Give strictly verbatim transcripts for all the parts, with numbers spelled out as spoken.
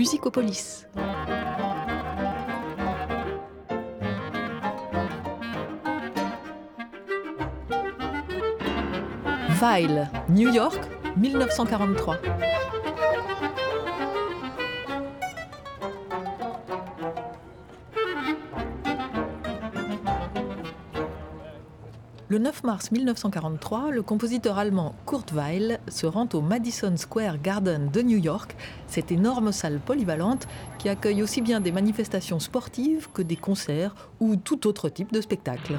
Musicopolis. Vile, New York, mille neuf cent quarante-trois. Le neuf mars mille neuf cent quarante-trois, le compositeur allemand Kurt Weill se rend au Madison Square Garden de New York, cette énorme salle polyvalente qui accueille aussi bien des manifestations sportives que des concerts ou tout autre type de spectacle.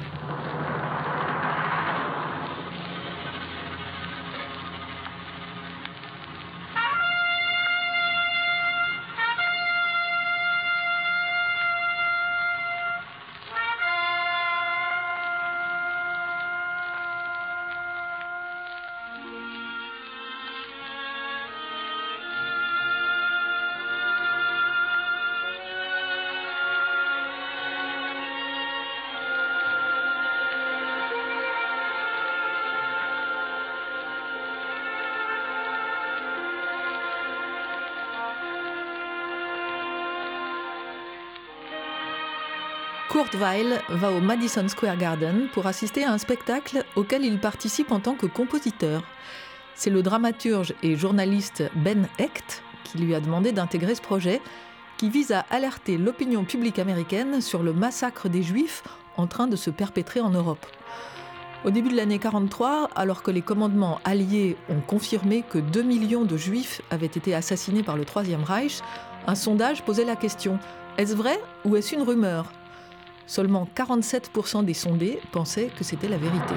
Kurt Weill va au Madison Square Garden pour assister à un spectacle auquel il participe en tant que compositeur. C'est le dramaturge et journaliste Ben Hecht qui lui a demandé d'intégrer ce projet qui vise à alerter l'opinion publique américaine sur le massacre des Juifs en train de se perpétrer en Europe. Au début de l'année quarante-trois, alors que les commandements alliés ont confirmé que deux millions de Juifs avaient été assassinés par le Troisième Reich, un sondage posait la question « Est-ce vrai ou est-ce une rumeur ?» Seulement quarante-sept pour cent des sondés pensaient que c'était la vérité.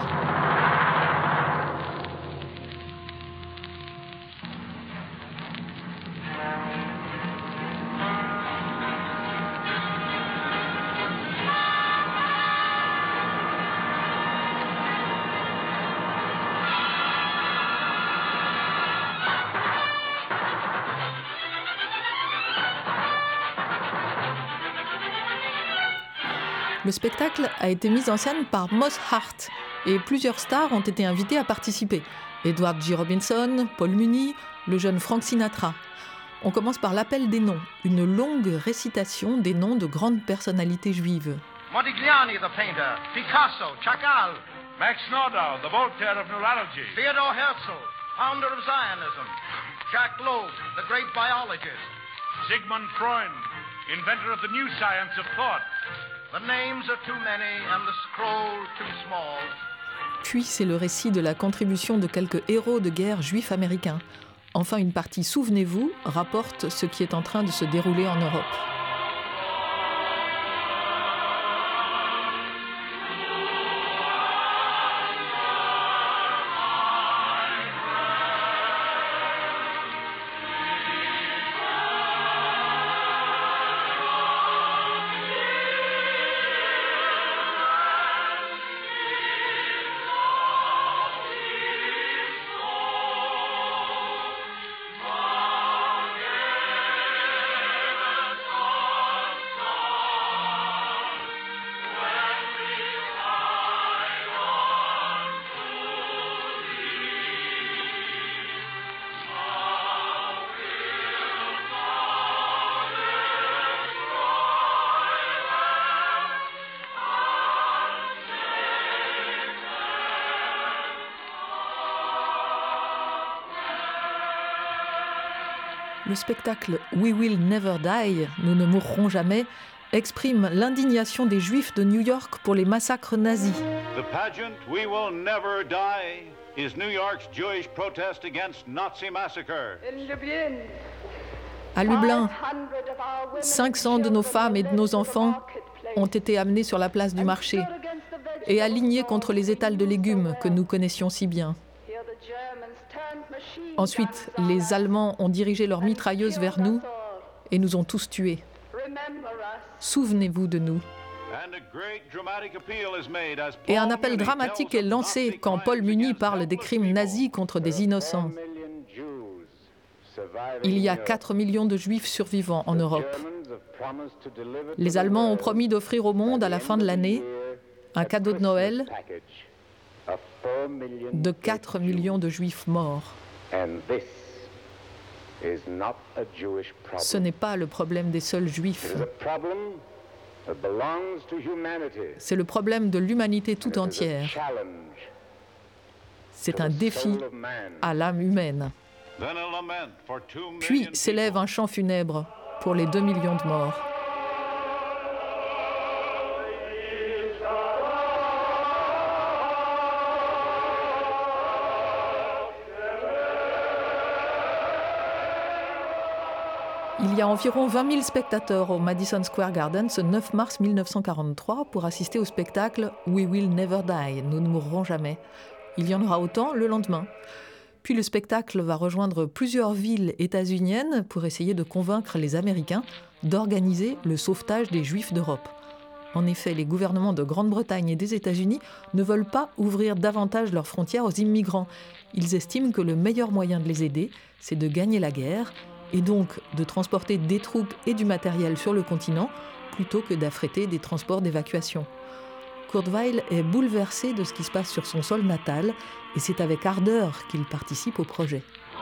Le spectacle a été mis en scène par Moss Hart et plusieurs stars ont été invitées à participer. Edward G. Robinson, Paul Muni, le jeune Frank Sinatra. On commence par l'appel des noms, une longue récitation des noms de grandes personnalités juives. Modigliani, the painter, Picasso, Chagall, Max Nordau, the Voltaire of neurology, Theodor Herzl, founder of Zionism, Jacques Loeb, the great biologist, Sigmund Freud, inventor of the new science of thought. The names are too many and the scroll too small. Puis c'est le récit de la contribution de quelques héros de guerre juifs américains. Enfin, une partie, souvenez-vous, rapporte ce qui est en train de se dérouler en Europe. Le spectacle « We Will Never Die », Nous ne mourrons jamais, exprime l'indignation des Juifs de New York pour les massacres nazis. The pageant « We Will Never Die » is New York's Jewish protest against Nazi massacre. À Lublin, cinq cents de nos femmes et de nos enfants ont été amenés sur la place du marché et alignés contre les étals de légumes que nous connaissions si bien. Ensuite, les Allemands ont dirigé leurs mitrailleuses vers nous et nous ont tous tués. Souvenez-vous de nous. Et un appel dramatique est lancé quand Paul Muni parle des crimes nazis contre des innocents. Il y a quatre millions de Juifs survivants en Europe. Les Allemands ont promis d'offrir au monde à la fin de l'année un cadeau de Noël de quatre millions de Juifs morts. And this is not a Jewish problem. Ce n'est pas le problème des seuls juifs. It is a problem that belongs to humanity. C'est le problème de l'humanité tout It is a entière. challenge C'est to un the défi soul of man. à l'âme humaine. Then a lament for two Puis million s'élève people. un chant funèbre pour les deux millions de morts. Il y a environ vingt mille spectateurs au Madison Square Garden ce neuf mars mille neuf cent quarante-trois pour assister au spectacle « We Will Never Die », nous ne mourrons jamais. Il y en aura autant le lendemain. Puis le spectacle va rejoindre plusieurs villes états-uniennes pour essayer de convaincre les Américains d'organiser le sauvetage des Juifs d'Europe. En effet, les gouvernements de Grande-Bretagne et des États-Unis ne veulent pas ouvrir davantage leurs frontières aux immigrants. Ils estiment que le meilleur moyen de les aider, c'est de gagner la guerre et donc de transporter des troupes et du matériel sur le continent plutôt que d'affréter des transports d'évacuation. Kurt Weill est bouleversé de ce qui se passe sur son sol natal et c'est avec ardeur qu'il participe au projet.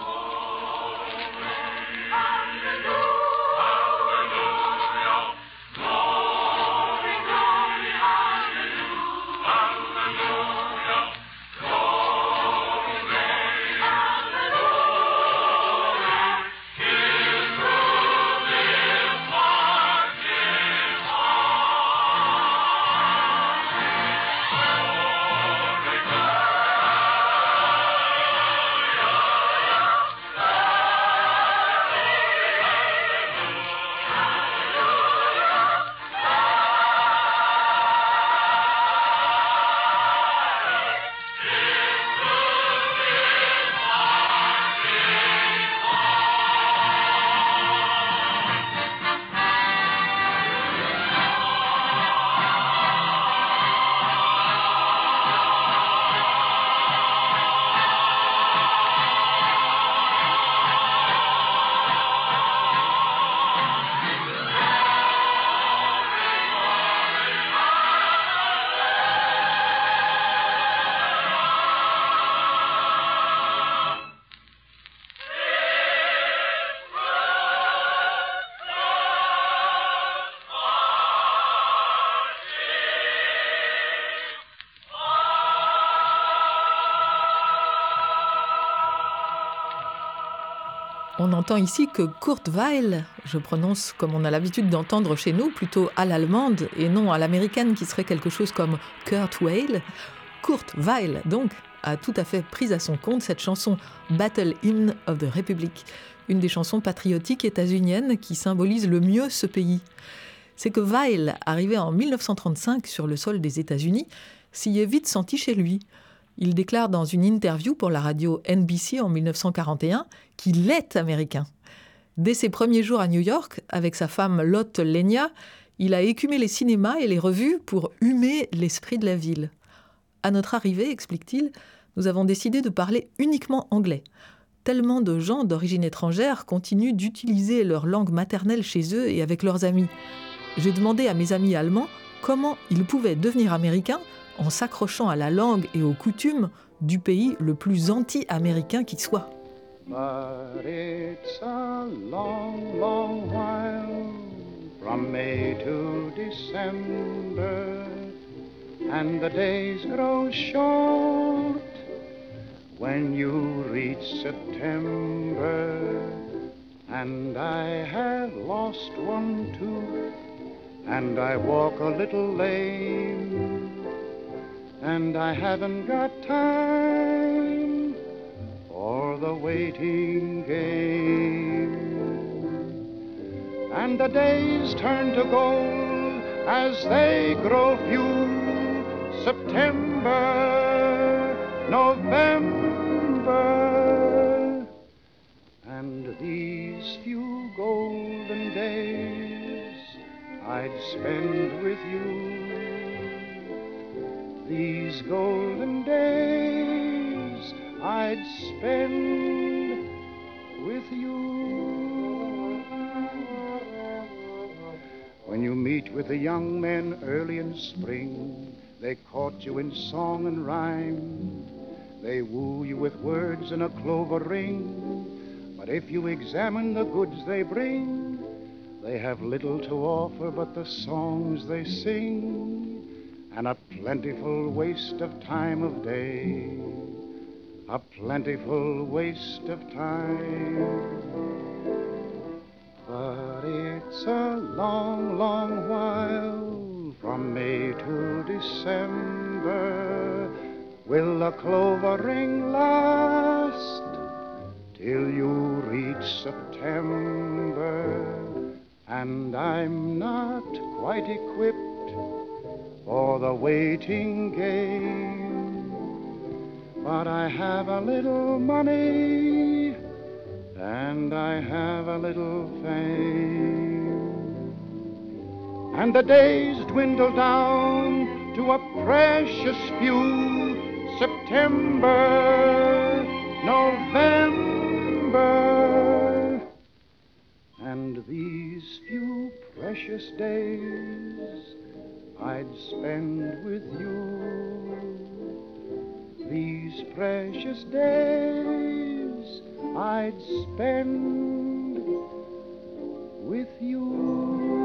On entend ici que Kurt Weill, je prononce comme on a l'habitude d'entendre chez nous, plutôt à l'allemande et non à l'américaine qui serait quelque chose comme Kurt Weill. Kurt Weill, donc, a tout à fait pris à son compte cette chanson Battle Hymn of the Republic, une des chansons patriotiques états-uniennes qui symbolise le mieux ce pays. C'est que Weill, arrivé en mille neuf cent trente-cinq sur le sol des États-Unis, s'y est vite senti chez lui. Il déclare dans une interview pour la radio N B C en mille neuf cent quarante et un qu'il est américain. Dès ses premiers jours à New York, avec sa femme Lotte Lenya, il a écumé les cinémas et les revues pour humer l'esprit de la ville. À notre arrivée, explique-t-il, nous avons décidé de parler uniquement anglais. Tellement de gens d'origine étrangère continuent d'utiliser leur langue maternelle chez eux et avec leurs amis. J'ai demandé à mes amis allemands comment ils pouvaient devenir américains en s'accrochant à la langue et aux coutumes du pays le plus anti-américain qui soit. But it's a long, long while from May to December, and the days grow short when you reach September, and I have lost one tooth, and I walk a little lame, and I haven't got time for the waiting game. And the days turn to gold as they grow few. September, November, and these few golden days I'd spend with you. These golden days I'd spend with you. When you meet with the young men early in spring, they court you in song and rhyme. They woo you with words in a clover ring. But if you examine the goods they bring, they have little to offer but the songs they sing, and a plentiful waste of time of day, a plentiful waste of time. But it's a long, long while from May to December. Will the clover ring last till you reach September? And I'm not quite equipped for the waiting game, but I have a little money and I have a little fame, and the days dwindle down to a precious few. September, November, and these few precious days I'd spend with you. These precious days I'd spend with you.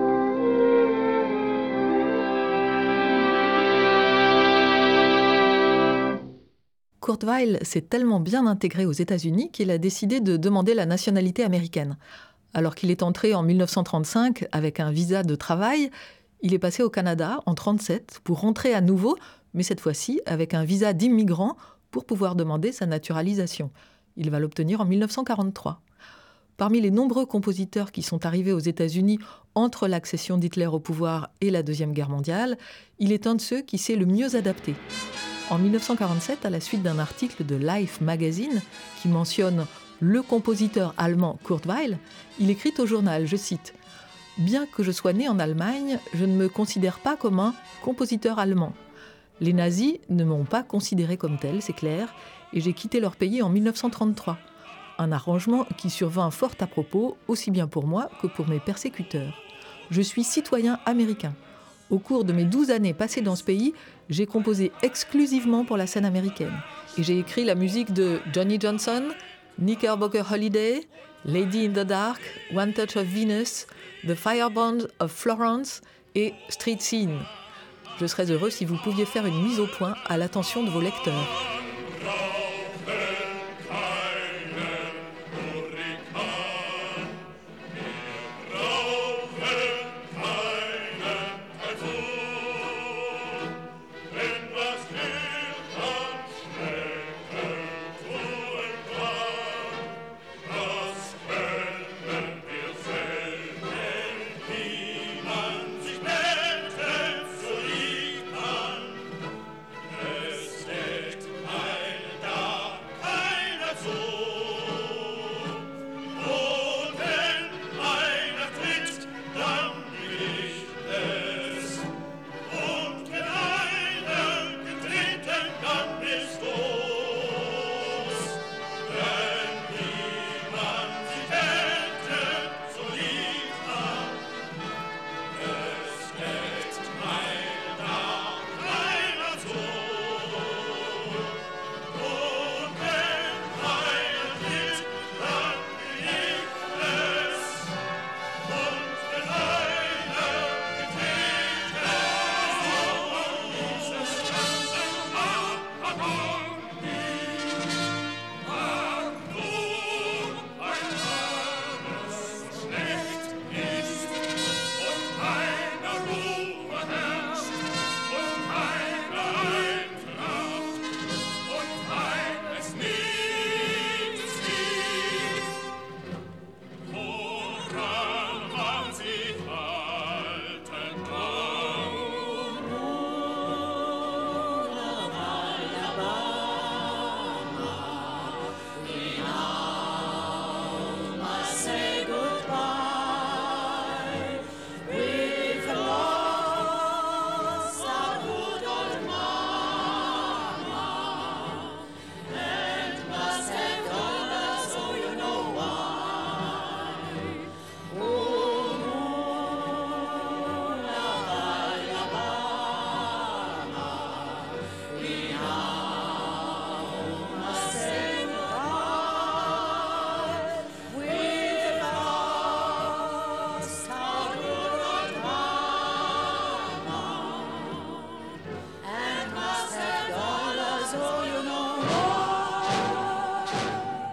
Kurt Weill s'est tellement bien intégré aux États-Unis qu'il a décidé de demander la nationalité américaine. Alors qu'il est entré en dix-neuf cent trente-cinq avec un visa de travail, il est passé au Canada en dix-neuf cent trente-sept pour rentrer à nouveau, mais cette fois-ci avec un visa d'immigrant pour pouvoir demander sa naturalisation. Il va l'obtenir en dix-neuf cent quarante-trois. Parmi les nombreux compositeurs qui sont arrivés aux États-Unis entre l'accession d'Hitler au pouvoir et la Deuxième Guerre mondiale, il est un de ceux qui s'est le mieux adapté. En dix-neuf cent quarante-sept, à la suite d'un article de Life Magazine qui mentionne le compositeur allemand Kurt Weill, il écrit au journal, je cite, « Bien que je sois né en Allemagne, je ne me considère pas comme un compositeur allemand. Les nazis ne m'ont pas considéré comme tel, c'est clair, et j'ai quitté leur pays en dix-neuf cent trente-trois. Un arrangement qui survint fort à propos, aussi bien pour moi que pour mes persécuteurs. Je suis citoyen américain. Au cours de mes douze années passées dans ce pays, j'ai composé exclusivement pour la scène américaine. Et j'ai écrit la musique de Johnny Johnson, Knickerbocker Holiday, Lady in the Dark, One Touch of Venus, The Firebrand of Florence et Street Scene. Je serais heureux si vous pouviez faire une mise au point à l'attention de vos lecteurs. » Bye.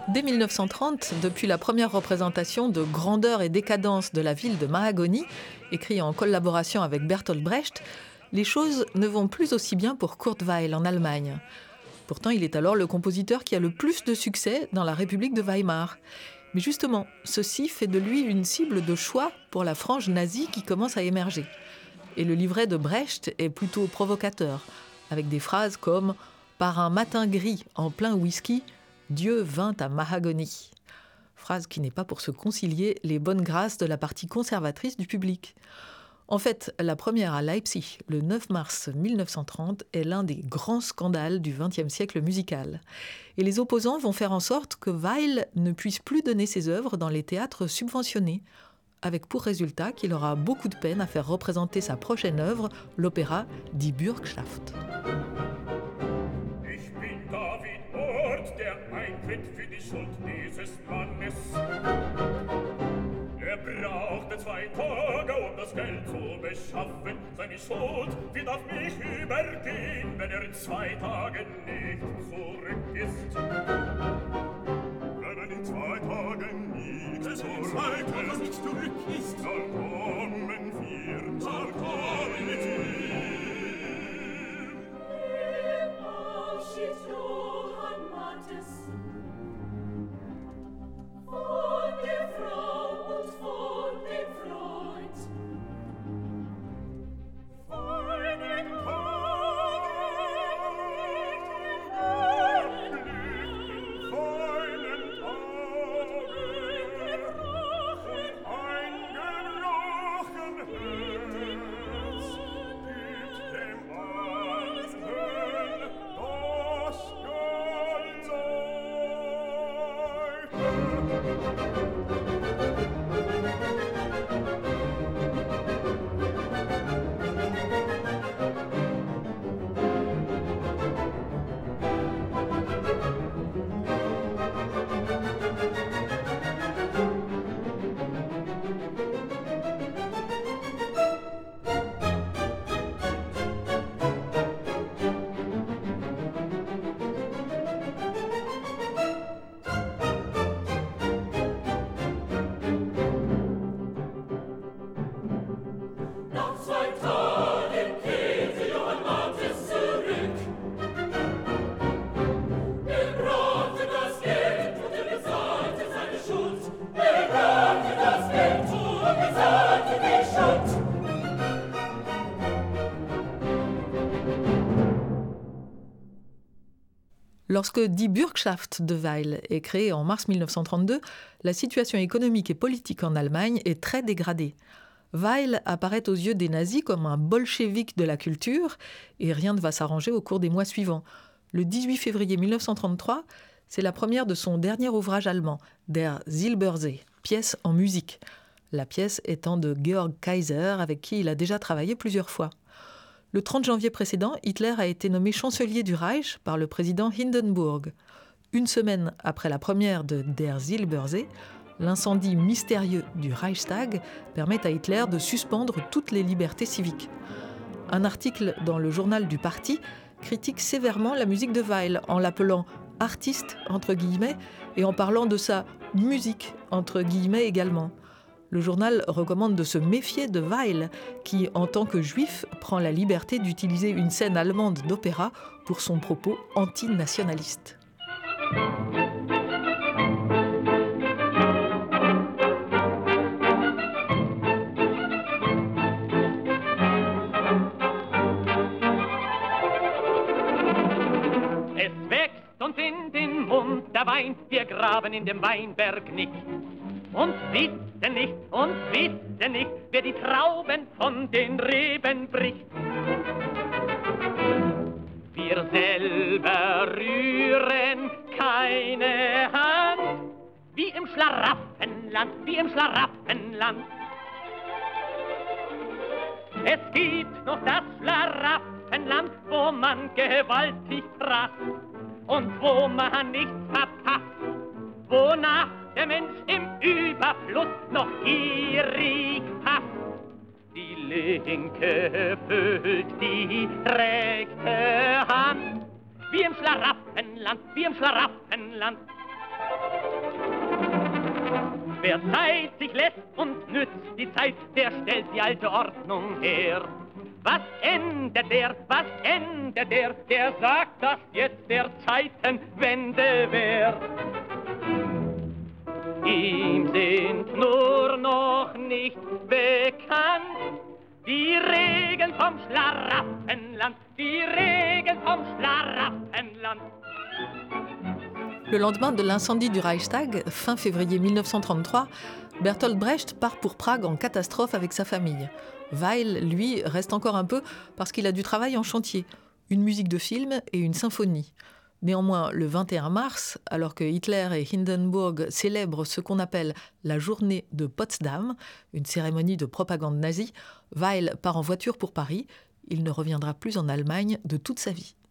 Dès mille neuf cent trente, depuis la première représentation de Grandeur et décadence de la ville de Mahagoni, écrit en collaboration avec Bertolt Brecht, les choses ne vont plus aussi bien pour Kurt Weill en Allemagne. Pourtant, il est alors le compositeur qui a le plus de succès dans la République de Weimar. Mais justement, ceci fait de lui une cible de choix pour la frange nazie qui commence à émerger. Et le livret de Brecht est plutôt provocateur, avec des phrases comme « Par un matin gris en plein whisky, Dieu vint à Mahagoni ». Phrase qui n'est pas pour se concilier les bonnes grâces de la partie conservatrice du public. En fait, la première à Leipzig, le neuf mars mille neuf cent trente, est l'un des grands scandales du vingtième siècle musical. Et les opposants vont faire en sorte que Weill ne puisse plus donner ses œuvres dans les théâtres subventionnés, avec pour résultat qu'il aura beaucoup de peine à faire représenter sa prochaine œuvre, l'opéra Die Bürgschaft. Ich bin David Ort, der eintritt für die Schuld dieses Mannes. Er brauchte zwei Tage, um das Geld zu beschaffen. Seine Schuld wird auf mich übergehen, wenn er in zwei Tagen nicht zurück ist. Wenn er in zwei Tagen nicht zurück, in zwei Tagen nicht zurück ist, dann kommen wir, dann kommen wir. Im Abschied Johann Mattes von der Frau und von dem Freund. Feinen Tagen, feinen Tagen, eingebrochen Herz, gibt dem Alten das Lorsque Die Bürgschaft de Weill est créée en mars mille neuf cent trente-deux, la situation économique et politique en Allemagne est très dégradée. Weill apparaît aux yeux des nazis comme un bolchevique de la culture et rien ne va s'arranger au cours des mois suivants. Le dix-huit février mille neuf cent trente-trois, c'est la première de son dernier ouvrage allemand, Der Silbersee, pièce en musique. La pièce étant de Georg Kaiser, avec qui il a déjà travaillé plusieurs fois. Le trente janvier précédent, Hitler a été nommé chancelier du Reich par le président Hindenburg. Une semaine après la première de Der Silbersee, l'incendie mystérieux du Reichstag permet à Hitler de suspendre toutes les libertés civiques. Un article dans le journal du parti critique sévèrement la musique de Weill en l'appelant « artiste » entre guillemets et en parlant de sa « musique » entre guillemets également. Le journal recommande de se méfier de Weill, qui, en tant que juif, prend la liberté d'utiliser une scène allemande d'opéra pour son propos antinationaliste. Es wächst uns in den Mund der Wein, wir graben in dem Weinberg nicht. Und wissen nicht, und wissen nicht, wer die Trauben von den Reben bricht. Wir selber rühren keine Hand, wie im Schlaraffenland, wie im Schlaraffenland. Es gibt noch das Schlaraffenland, wo man gewaltig prasst und wo man nichts verpasst, wonach der Mensch im Überfluss noch gierig passt. Die linke füllt die rechte Hand, wie im Schlaraffenland, wie im Schlaraffenland. Wer Zeit sich lässt und nützt die Zeit, der stellt die alte Ordnung her. Was ändert der, was ändert der, der sagt, dass jetzt der Zeitenwende wär. Ihm sind nur noch nicht bekannt die Regeln vom Schlaraffenland, die Regeln vom Schlaraffenland. Le lendemain de l'incendie du Reichstag, fin février mille neuf cent trente-trois, Bertolt Brecht part pour Prague en catastrophe avec sa famille. Weill, lui, reste encore un peu parce qu'il a du travail en chantier, une musique de film et une symphonie. Néanmoins, le vingt et un mars, alors que Hitler et Hindenburg célèbrent ce qu'on appelle la journée de Potsdam, une cérémonie de propagande nazie, Weill part en voiture pour Paris. Il ne reviendra plus en Allemagne de toute sa vie.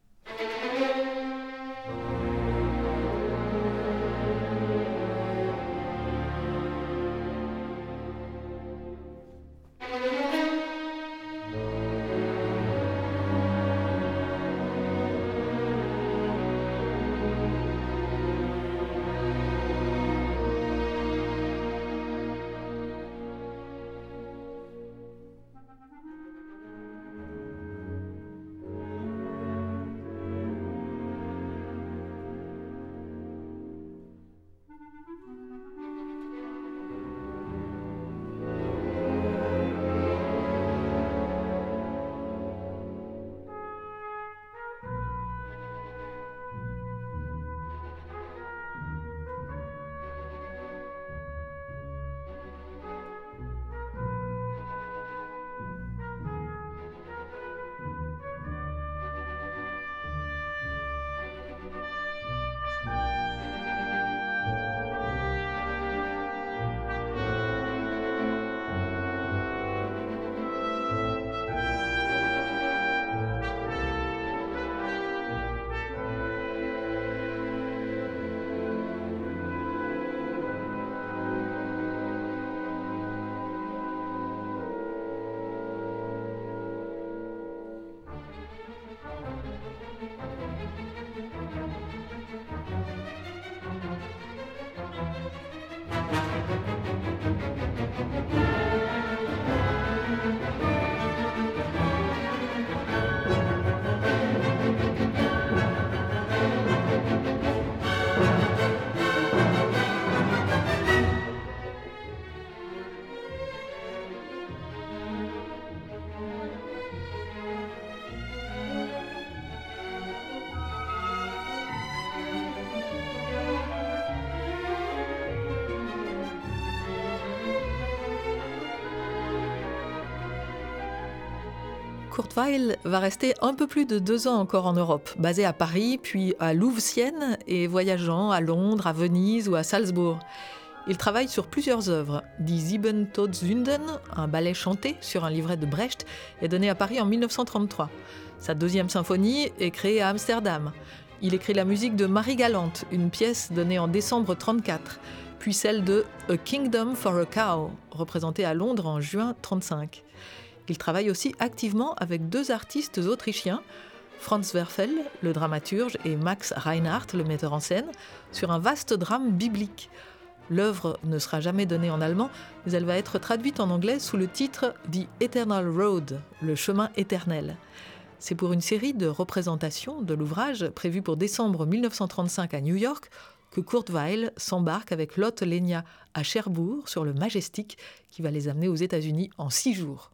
Kurt Weill va rester un peu plus de deux ans encore en Europe, basé à Paris, puis à Louvciennes et voyageant à Londres, à Venise ou à Salzbourg. Il travaille sur plusieurs œuvres. Die Sieben Todsünden, un ballet chanté sur un livret de Brecht, est donné à Paris en mille neuf cent trente-trois. Sa deuxième symphonie est créée à Amsterdam. Il écrit la musique de Marie-Galante, une pièce donnée en décembre trente-quatre, puis celle de A Kingdom for a Cow, représentée à Londres en juin trente-cinq. Il travaille aussi activement avec deux artistes autrichiens, Franz Werfel, le dramaturge, et Max Reinhardt, le metteur en scène, sur un vaste drame biblique. L'œuvre ne sera jamais donnée en allemand, mais elle va être traduite en anglais sous le titre « The Eternal Road », le chemin éternel. C'est pour une série de représentations de l'ouvrage prévue pour décembre mille neuf cent trente-cinq à New York que Kurt Weill s'embarque avec Lotte Lenya à Cherbourg sur le Majestic qui va les amener aux États-Unis en six jours.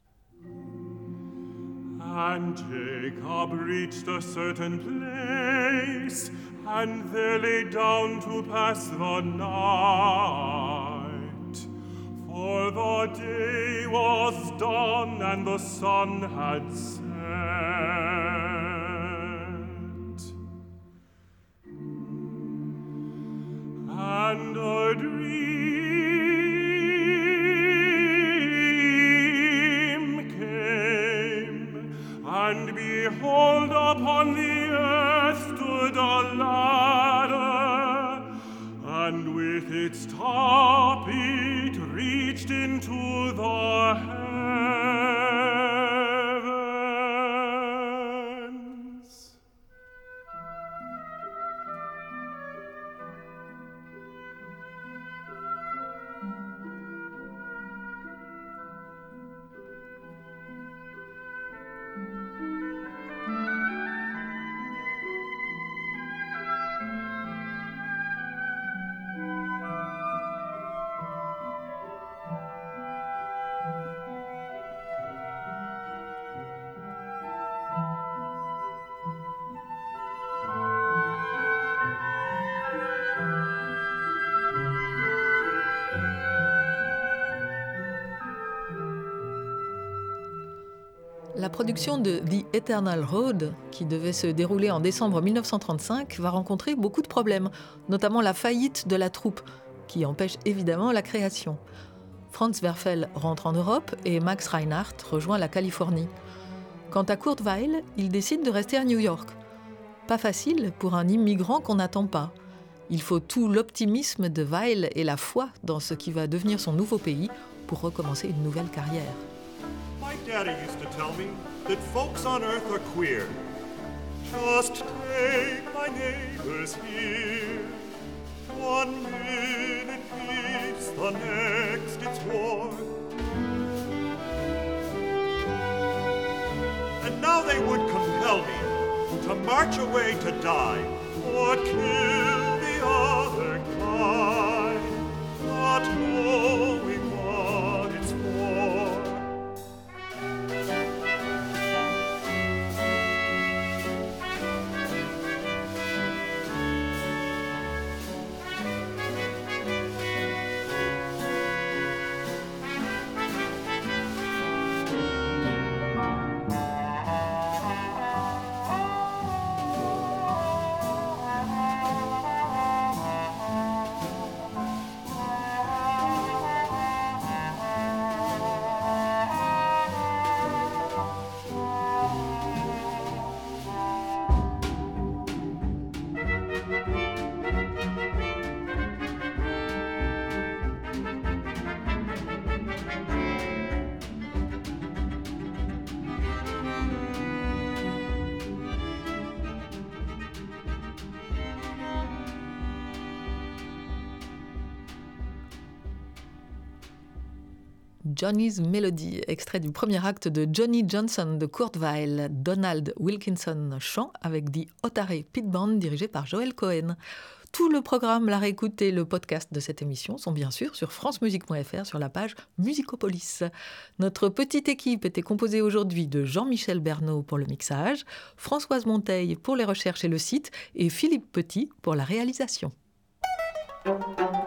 And Jacob reached a certain place, and there lay down to pass the night. For the day was done, and the sun had set. And a dream came, and behold, upon the earth stood a ladder, and with its top it reached into the heavens. 'Twas a La production de The Eternal Road, qui devait se dérouler en décembre mille neuf cent trente-cinq, va rencontrer beaucoup de problèmes, notamment la faillite de la troupe, qui empêche évidemment la création. Franz Werfel rentre en Europe et Max Reinhardt rejoint la Californie. Quant à Kurt Weill, il décide de rester à New York. Pas facile pour un immigrant qu'on n'attend pas. Il faut tout l'optimisme de Weill et la foi dans ce qui va devenir son nouveau pays pour recommencer une nouvelle carrière. My daddy used to tell me that folks on earth are queer. Just take my neighbors here. One minute peace, the next it's war. And now they would compel me to march away to die or kill the other kind, not knowing what it's for. Johnny's Melody, extrait du premier acte de Johnny Johnson de Kurt Weill, Donald Wilkinson chant avec The Otare Pit Band dirigé par Joel Cohen. Tout le programme, la réécoute et le podcast de cette émission sont bien sûr sur francemusique point f r sur la page Musicopolis. Notre petite équipe était composée aujourd'hui de Jean-Michel Bernot pour le mixage, Françoise Monteil pour les recherches et le site et Philippe Petit pour la réalisation.